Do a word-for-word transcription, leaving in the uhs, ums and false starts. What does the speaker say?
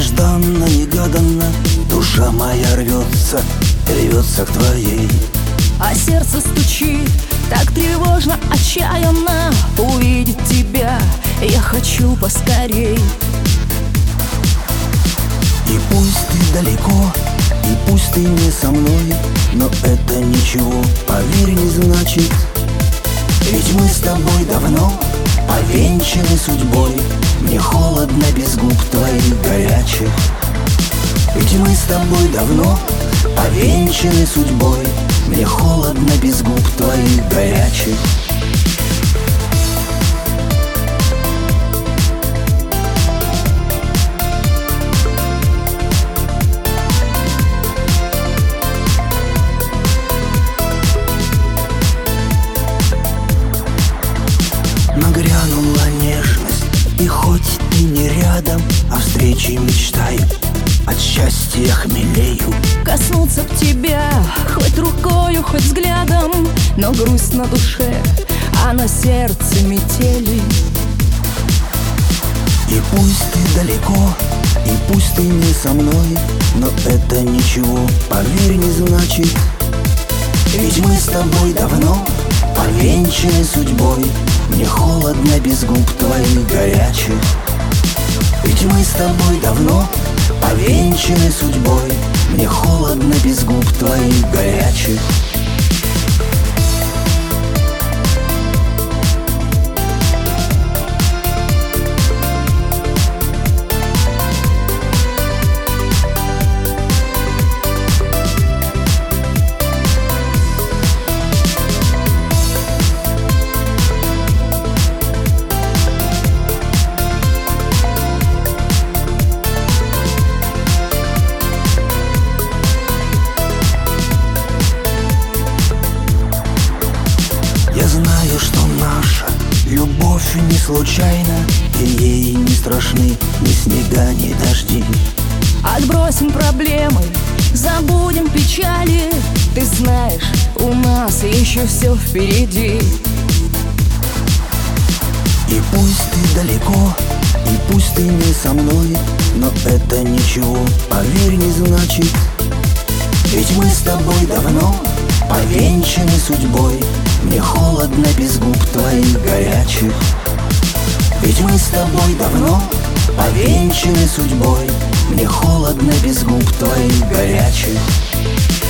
Нежданно, негаданно душа моя рвется, рвется к твоей. А сердце стучит так тревожно, отчаянно. Увидеть тебя я хочу поскорей. И пусть ты далеко, и пусть ты не со мной, но это ничего, поверь, не значит. Ведь мы с тобой давно повенчаны судьбой. Мне холодно без губ твоих горячих. Ведь мы с тобой давно повенчаны судьбой. Мне холодно без губ твоих горячих. Нагрянула нежность, и хоть ты не рядом, о встрече мечтаю, от счастья хмелею. Коснуться б тебя хоть рукою, хоть взглядом, но грусть на душе, а на сердце метели. И пусть ты далеко, и пусть ты не со мной, но это ничего, поверь, не значит. Ведь мы с тобой давно повенчаны судьбой. Мне холодно без губ твоих горячих. Ведь мы с тобой давно повенчаны судьбой. Мне холодно без губ твоих горячих. Я знаю, что наша любовь не случайна, и ей не страшны ни снега, ни дожди. Отбросим проблемы, забудем печали. Ты знаешь, у нас еще все впереди. И пусть ты далеко, и пусть ты не со мной, но это ничего, поверь, не значит. Ведь мы с тобой давно повенчаны судьбой. Мне холодно без губ твоих горячих. Ведь мы с тобой давно повенчаны судьбой. Мне холодно без губ твоих горячих.